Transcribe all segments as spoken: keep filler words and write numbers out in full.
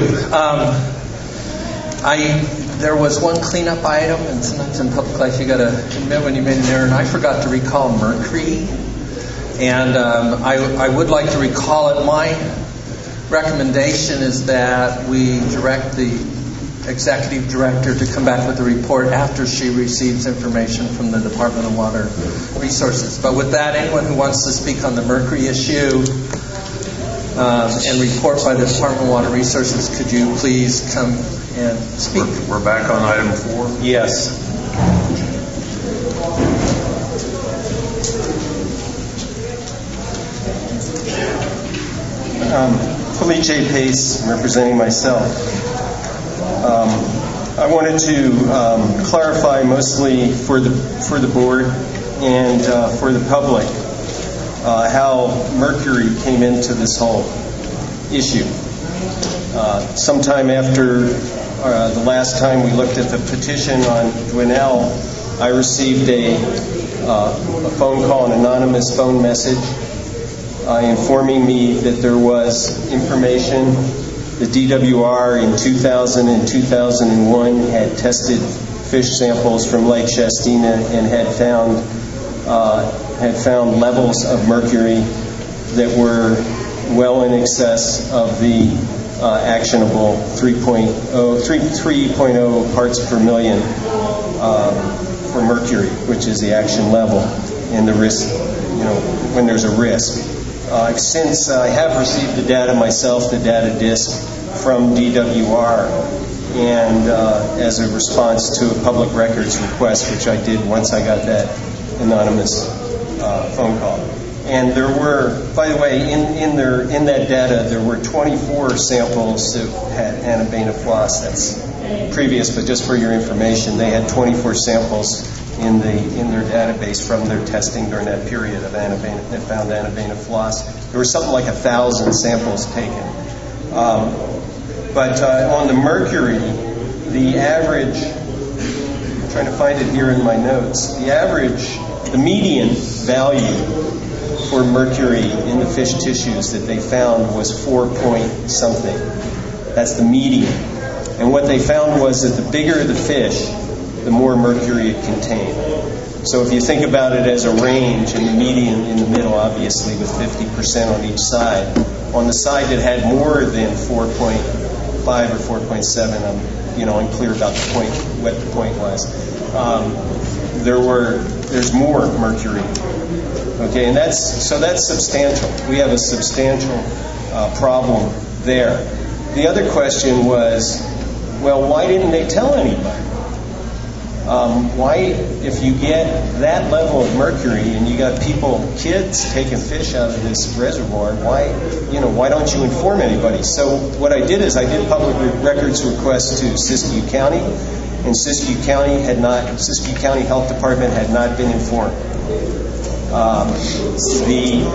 Um, I there was one cleanup item, and sometimes in public life you got to admit when you made an error, and I forgot to recall mercury. And um, I, I would like to recall it. My recommendation is that we direct the executive director to come back with a report after she receives information from the Department of Water Resources. But with that, anyone who wants to speak on the mercury issue um, and report by the Department of Water Resources, could you please come and speak? We're, we're back on item four? Yes. Um, Felice Pace, representing myself. Um, I wanted to um, clarify mostly for the for the board and uh, for the public uh, how mercury came into this whole issue. Uh, sometime after uh, the last time we looked at the petition on Dwinell, I received a, uh, a phone call, an anonymous phone message uh, informing me that there was information. The D W R in two thousand and two thousand one had tested fish samples from Lake Shastina and had found uh, had found levels of mercury that were well in excess of the uh, actionable three point oh parts per million uh, for mercury, which is the action level and the risk, you know, when there's a risk. Uh, since I have received the data myself, the data disk from D W R, and uh, as a response to a public records request, which I did once I got that anonymous uh, phone call. And there were, by the way, in in their in that data, there were twenty-four samples that had anabaenophlos. That's previous, but just for your information, they had twenty-four samples in the in their database from their testing during that period of anabaen that found anabaenophlos. There were something like a thousand samples taken. Um, but uh, on the mercury, the average, I'm trying to find it here in my notes, the average, the median value for mercury in the fish tissues that they found was four point something. That's the median. And what they found was that the bigger the fish, the more mercury it contained. So if you think about it as a range, and the median in the middle, obviously, with fifty percent on each side, on the side that had more than four point five or four point seven, I'm, you know, unclear about the point, what the point was. Um, there were, there's more mercury. Okay, and that's so that's substantial. We have a substantial uh, problem there. The other question was, well, why didn't they tell anybody? Um, why, if you get that level of mercury and you got people, kids taking fish out of this reservoir, why, you know, why don't you inform anybody? So what I did is I did public records requests to Siskiyou County, and Siskiyou County had not, Siskiyou County Health Department had not been informed. Um, the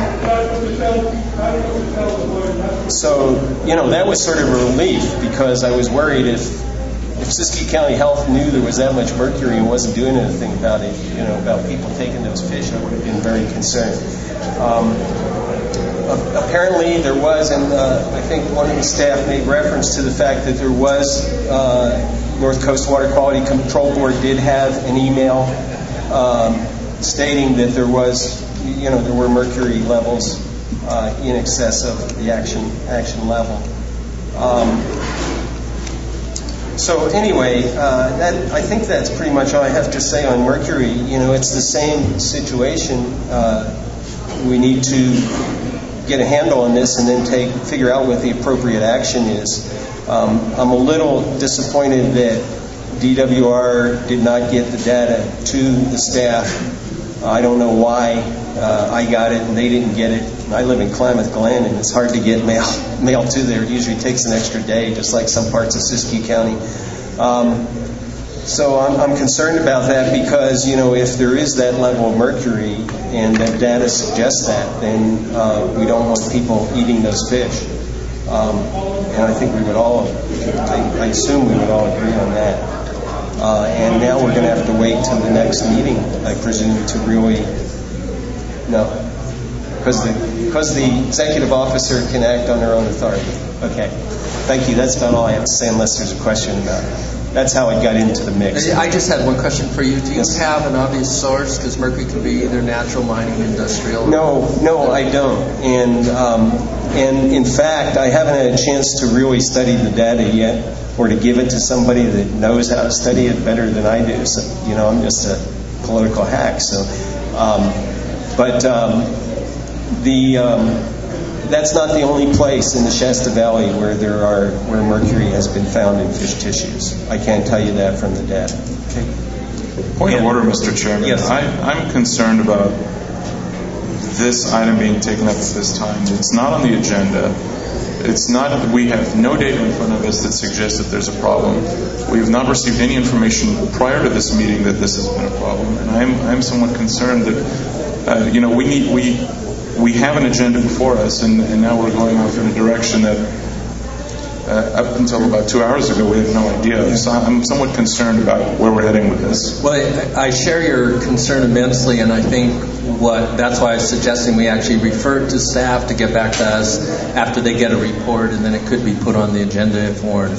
um, so you know that was sort of a relief, because I was worried if. If Siskiyou County Health knew there was that much mercury and wasn't doing anything about it, you know, about people taking those fish, I would have been very concerned. Um, apparently there was, and uh, I think one of the staff made reference to the fact that there was, uh, North Coast Water Quality Control Board did have an email um, stating that there was, you know, there were mercury levels uh, in excess of the action action level. Um, So anyway, uh, that, I think that's pretty much all I have to say on mercury. You know, it's the same situation. Uh, we need to get a handle on this and then take figure out what the appropriate action is. Um, I'm a little disappointed that D W R did not get the data to the staff. I don't know why uh, I got it and they didn't get it. I live in Klamath Glen, and it's hard to get mail mail to there. It usually takes an extra day, just like some parts of Siskiyou County. Um, so I'm, I'm concerned about that, because, you know, if there is that level of mercury and that data suggests that, then uh, we don't want people eating those fish. Um, and I think we would all, I, I assume we would all agree on that. Uh, and now we're going to have to wait till the next meeting, I presume, to really, no, because the, because the executive officer can act on their own authority. Okay. thank you. That's about all I have to say unless there's a question about it. That's how it got into the mix. I just had one question for you. Do you Yes. have an obvious source? Because mercury can be either natural, mining, industrial. No, no, I don't. And um, and in fact, I haven't had a chance to really study the data yet, or to give it to somebody that knows how to study it better than I do. So, you know, I'm just a political hack. So, um, but um, the um, that's not the only place in the Shasta Valley where there are where mercury has been found in fish tissues. I can't tell you that from the data. Okay. Point of Yeah. order, Mister Chairman. Yes. I, I'm concerned about this item being taken up at this time. It's not on the agenda. It's not. We have no data in front of us that suggests that there's a problem. We have not received any information prior to this meeting that this has been a problem, and I'm I'm somewhat concerned that uh, you know we need we we have an agenda before us, and, and now we're going off in a direction that uh, up until about two hours ago we had no idea. So I'm somewhat concerned about where we're heading with this. Well, I, I share your concern immensely, and I think what that's why I was suggesting we actually refer it to staff to get back to us after they get a report, and then it could be put on the agenda if warranted.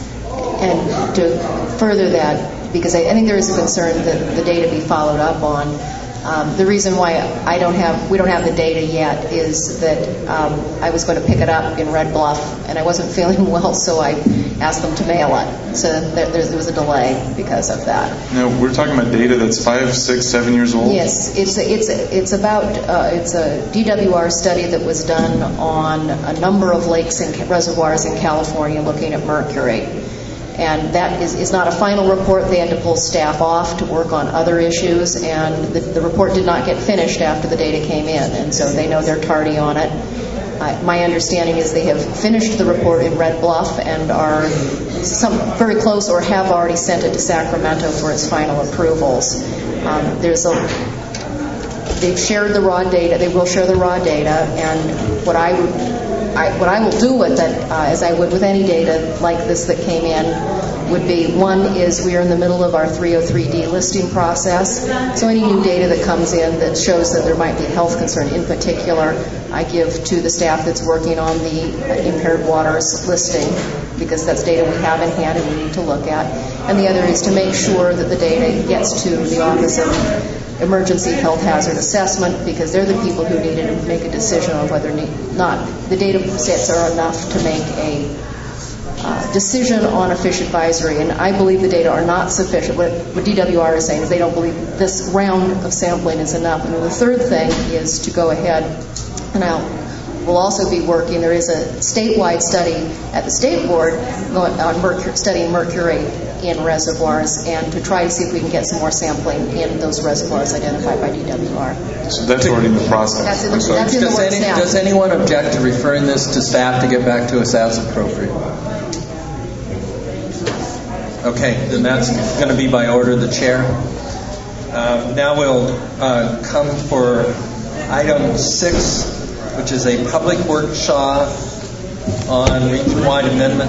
And to further that, because I, I think there is a concern that the data be followed up on. Um, the reason why I don't have we don't have the data yet is that um, I was going to pick it up in Red Bluff, and I wasn't feeling well, so I asked them to mail it. So there, there was a delay because of that. Now we're talking about data that's five, six, seven years old. Yes, it's a, it's a, it's about uh, it's a D W R study that was done on a number of lakes and reservoirs in California, looking at mercury. And that is, is not a final report. They had to pull staff off to work on other issues, and the, the report did not get finished after the data came in, and so they know they're tardy on it. Uh, my understanding is they have finished the report in Red Bluff and are some very close or have already sent it to Sacramento for its final approvals. Um, there's a They've shared the raw data. They will share the raw data, and what I would I, what I will do with it, uh, as I would with any data like this that came in, would be, one is we are in the middle of our three oh three D listing process, so any new data that comes in that shows that there might be a health concern in particular, I give to the staff that's working on the uh, impaired waters listing, because that's data we have in hand and we need to look at. And the other is to make sure that the data gets to the Office of Emergency Health Hazard Assessment, because they're the people who need to make a decision on whether or not the data sets are enough to make a uh, decision on a fish advisory. And I believe the data are not sufficient. What, what D W R is saying is they don't believe this round of sampling is enough. And then the third thing is to go ahead, and I'll We'll also be working, there is a statewide study at the state board going on mercury, studying mercury in reservoirs, and to try to see if we can get some more sampling in those reservoirs identified by D W R. So that's already in the process. That's in the, Okay. that's in the Does, works any, now. does anyone object to referring this to staff to get back to us as appropriate? Okay, then that's going to be by order of the chair. Uh, now we'll uh, come for item six, which is a public workshop on region-wide amendment